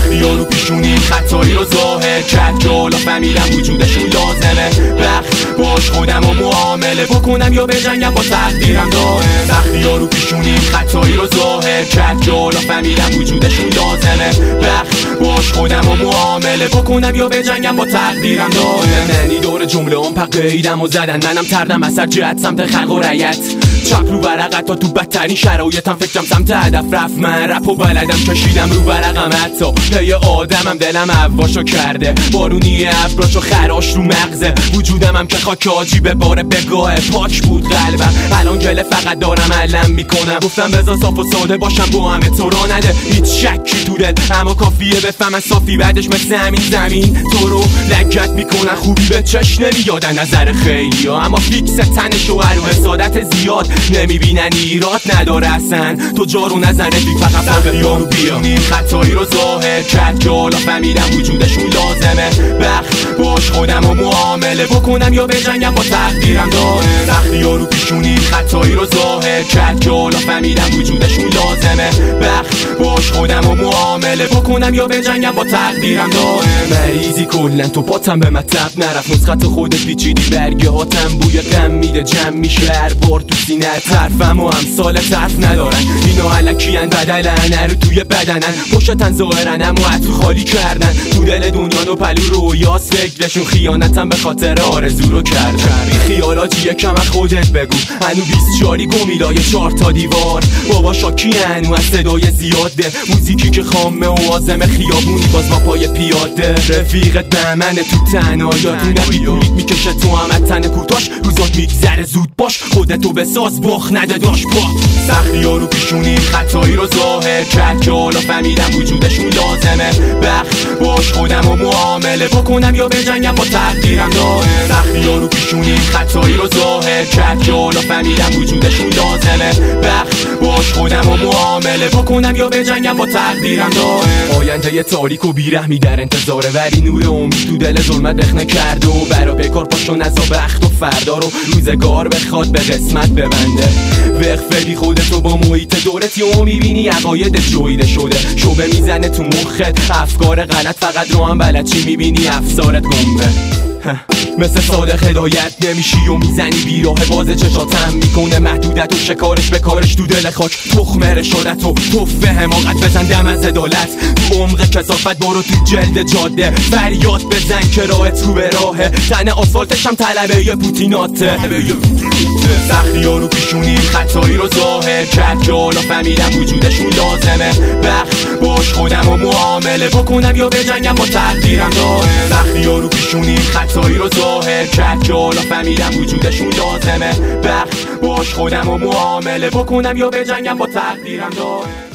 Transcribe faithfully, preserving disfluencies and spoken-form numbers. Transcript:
سختی ها رو پیشونی خطایی رو ظاهر کرد که حالا فهمیدم وجودشون لازمه. بخت باش خودم و معامله بکنم یا بجنگم با تقدیرم دائم. سختی ها رو پیشونی خطایی رو ظاهر کرد که حالا فهمیدم وجودشون لازمه. بخت باش خودم و معامله بکنم یا بجنگم با تقدیرم دائم. منی دور جمله هم پقیدم و زدن منم تردم اثر جهت سمت خلق و رعیت. چپ رو ورقت تا تو بدترین شرایطم فکرم سمت هدف رفت. من رپ و بلدم کشیدم رو ورقم حتی پی آدمم دلم عواشو کرده. بارونی افراشو خراش رو مغزه وجودم هم که خاک آجی به بار بگاه پاک بود قلبم. الان گله فقط دارم علم میکنم. گفتم بذار صاف و ساده باشم با همه تو را نده هیچ شکی تو دل اما کافیه بفهمن صافی بعدش مثل همین زمین تو رو لگت میکنن. خوبی به چشم نمیادن نظر خیلی ها اما فیکس تنش و عروه سادت زیاد نمیبینن ایراد نداره اصلا تو جارو نزنه بی فقط سختی ها رو بیرونی خطایی رو ظاهر کرد که حالا فهمیدم وجودشون لازمه. بخت باش خودم و معامله بکنم یا بجنگم با تقدیرم دائم. سختی ها رو پیشونی خطایی رو ظاهر کرد که حالا فهمیدم وجودشون لازمه. بخت باش خودم و معامله بکنم یا بجنگم با تقدیرم دائم. مریضی کلن تو پاتم به مطلب نرفت نسخت خودت پیچیدی برگه هاتم بوی غم میده جمع میشه هر بار تو سینه طرفم و امثال طرف ندارن اینا علکیان بدلن هر توی بدنن پشتن ظاهرن اما تو خالی کردن تو دل دنیا و پلو رویاس فکرشون خیانتم به خاطر آرزو رو کردن. بی خیالاتی یکم از خودت بگو هنو بیست چاری گمیلای چهار تا دیوار بابا شاکی هنو از صدای زیاده موزیکی که خامه و آزم خیابونی باز با پای پیاده. رفیقت به منه تو تنهاییات نمیدونید میکشه تو هم تن کوتاش روزات میگذره زود باش خودتو بساز باخ نده داشت با. سختی ها رو پیشونی خطایی رو ظاهر کرد که حالا فهمیدم وجودشون لازمه. بخت باش خودم و معامله بکنم یا بجنگم با تقدیرم دائم. سختی ها رو پیشونی خطایی رو ظاهر کرد که حالا فهمیدم وجودشون لازمه. بخت باش خودم و معامله بکنم یا بجنگم با تقدیرم دائم. آینده تاریک و بیرحمی در انتظاره ولی نور امید تو دل ظلمت رخنه کرده و برا بکار پاشو نزا بخت و فردا رو روزگار بخواد به قسمت ببنده. وقفه خودتو با محیط دورت یهو میبینی عقاید جویده شده شوبه میزنه تو مخت افکار غلط فقط رو هم بلد چی میبینی افسارت گمه. مثل صادق هدایت نمیشی و میزنی بیراه باز چشاتم میکنه محدودت و شکارش به کارش تو دل خاک تخم رشادت و توفه حماقت بزن دم از عدالت تو عمق کثافت برو تو جلد جاده فریاد بزن که راهت رو به راهه تن آسفالتش هم طلبه یه پوتیناته. سختی ها رو پیشونی خطایی رو ظاهر کرد که حالا فهمیدم وجودشون لازمه. بخت باش خودم و معامله بکنم یا بجنگم با تقدیرم دائم. سختی ها رو پیشونی خطایی رو ظاهر کرد که حالا فهمیدم وجودشون لازمه. بخت باش خودم و معامله بکنم یا بجنگم با تقدیرم دائم.